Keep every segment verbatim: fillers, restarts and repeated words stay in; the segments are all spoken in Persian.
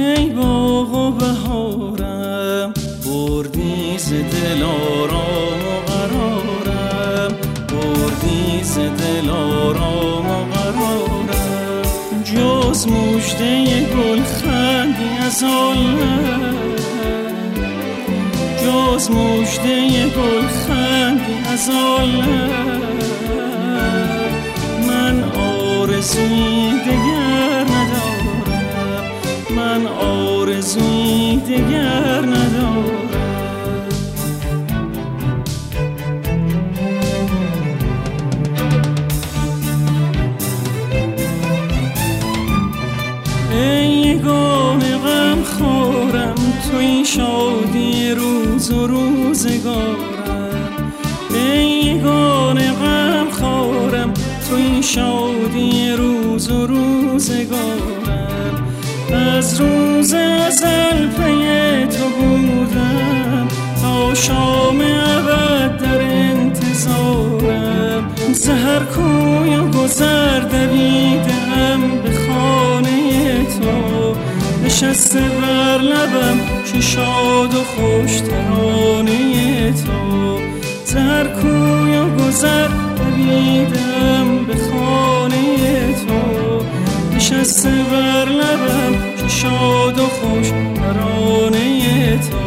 ای باغ و بهارم، بردی ز دل آرام و قرارم، بردی ز دل آرام و قرارم. جز مژده گل خندی از عالم، جز مژده گل خندی از عالم. من آرزویی دگر ندارم، من آرزویی دگر ندارم. ای یگانه غم خورم، توی شادی روز و روزگارم. ای یگانه غم خورم، توی شادی روز و روزگارم. از روز ازل پی تو بودم، تا شام ابد در انتظارم. ز هر کوی و گذر دویدم به خانه تو، نشسته بر لبم چه شاد و خوش ترانه تو. ز هر کوی و گذر دویدم به خانه تو، نشسته بر لبم چه شاد و خوش ترانه تو.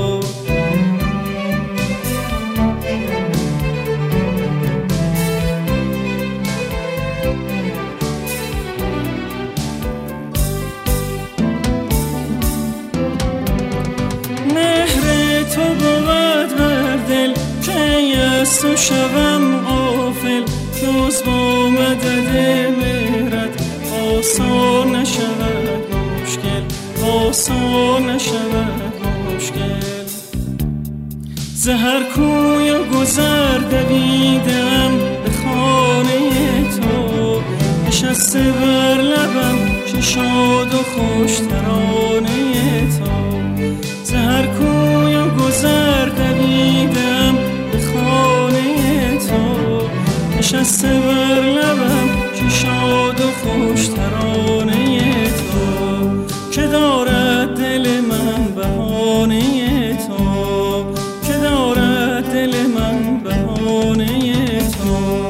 از تو شوم غافل، جز با مدد مهرت آسان نشود مشکل، آسان نشود مشکل. ز هر کوی و گذر دویدم به خانه تو، نشسته بر لبم چه شاد و خوش ترانه تو. ز هر کوی و گذر دویدم به خانه تو، نشسته بر لبم چه شاد و خوش ترانه تو. که دارد دل من بهانه تو، که دارد دل من بهانه تو.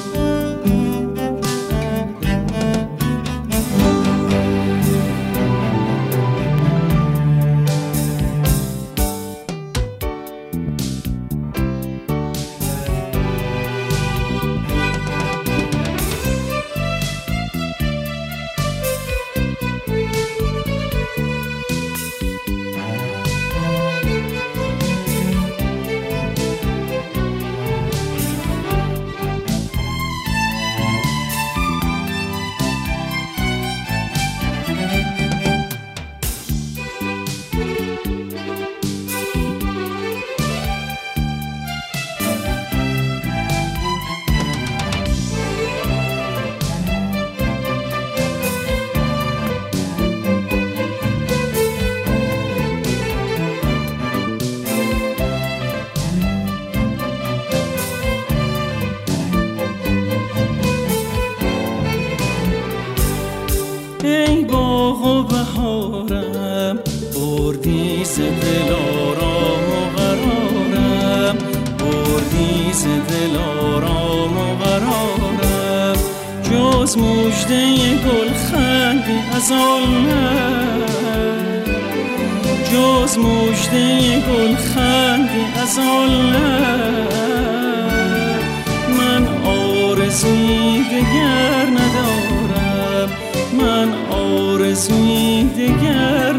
ای باغ و بهارم، بردی ز دل آرام و قرارم، بردی ز دل آرام و قرارم. جز مژده گل خندی از عالم، جز مژده گل خندی از عالم. من آرزویی دگر ندارم، من آرزویی دگر